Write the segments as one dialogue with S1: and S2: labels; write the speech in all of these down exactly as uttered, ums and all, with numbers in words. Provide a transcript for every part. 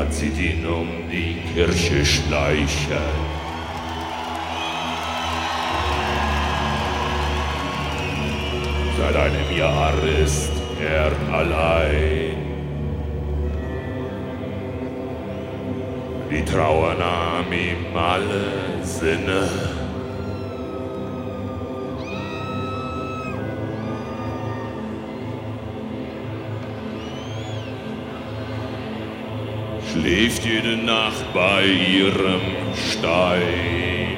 S1: zieht ihn um die Kirche schleichen. Seit einem Jahr ist er allein. Die Trauer nahm ihm alle Sinne. Schläft jede Nacht bei ihrem Stein.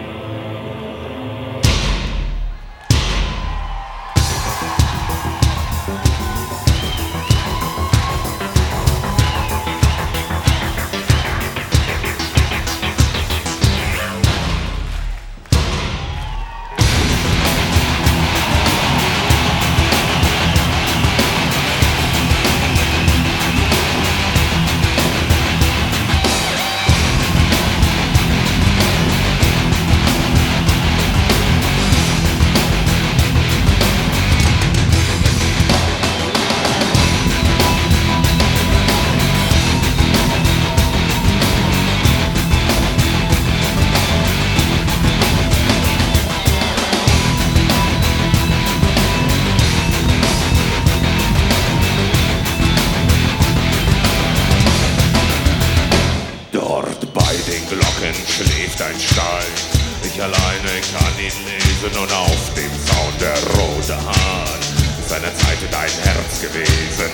S1: Schläft ein Stein, ich alleine kann ihn lesen und auf dem Zaun der rote Hahn ist eine Zeit in dein Herz gewesen.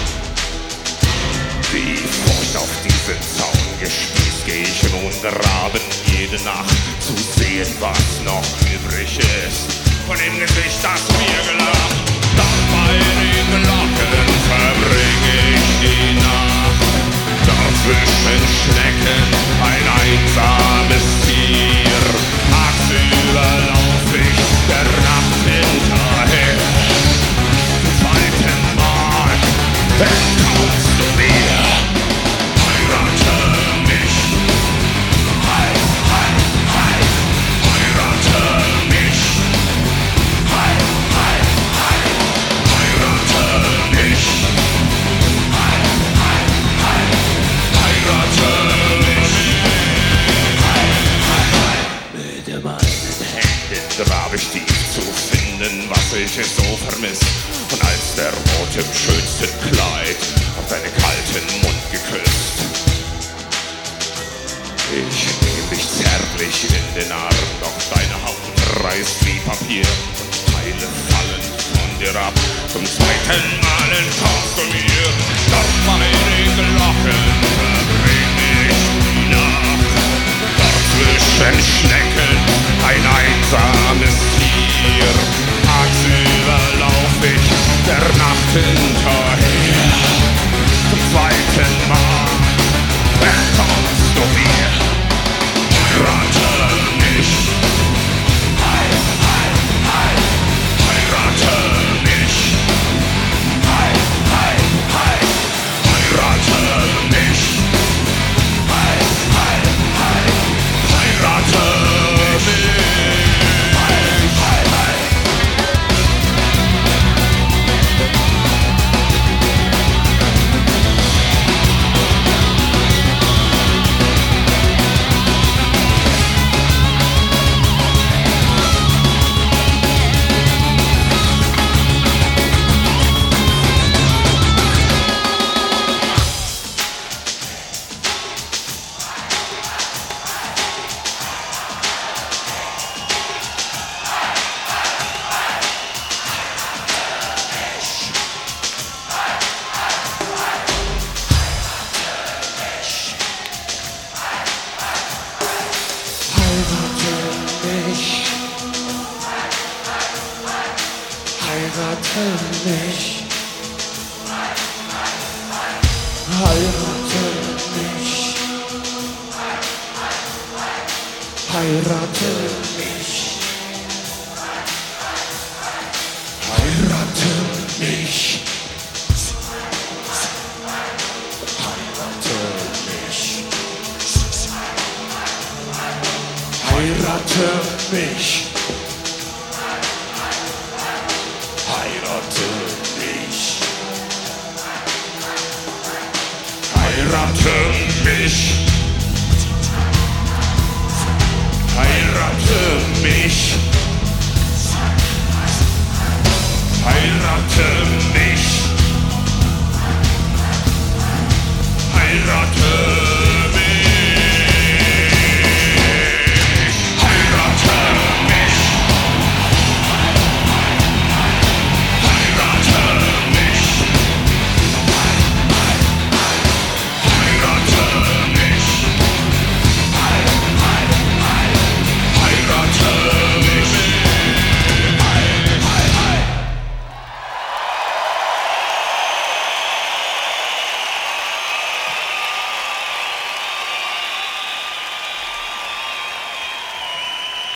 S1: Wie Furcht auf diesen Zaun gespießt, geh ich nun graben jede Nacht, zu sehen, was noch übrig ist von dem Gesicht, das mir gelacht. Doch bei den Glocken verbringe ich die Nacht. Dort zwischen Schnecken ein einsames Tier. Tagsüber lauf ich der Nacht hinterher. Zum zweiten Mal entkommst du mir. Heirate mich. Hei, hei, hei. Heirate mich. Hei, hei, hei. Heirate mich. Hei, hei, hei. Heirate mich. Hei, hei, hei. Mit meinen Händen grab ich tief zu finden, was ich so vermisst. Und als der Rot im schönsten Kleid auf deinen kalten Mund geküsst. Ich nehm dich zärtlich in den Arm, doch deine Haut reißt wie Papier und Teile fallen von dir ab. Zum zweiten Mal entkommst du mir, doch bei den Glocken verbring ich die Nacht. Dort zwischen Schnecken ein einsames Tier. Tagsüber lauf ich der Nacht hinterher. Zum zweiten Mal entkommst du mir. Heirate mich. Hei, hei, hei. Heirate mich. Hei, hei, hei. Heirate mich. Hei, hei, hei. Heirate mich. Hei, hei, hei. Heirate mich. Heirate mich. Heirate mich. Heirate mich. Heirate mich. Heirate mich. Heirate mich. Heirate Heirate mich. Heirate mich. Heirate mich. Heirate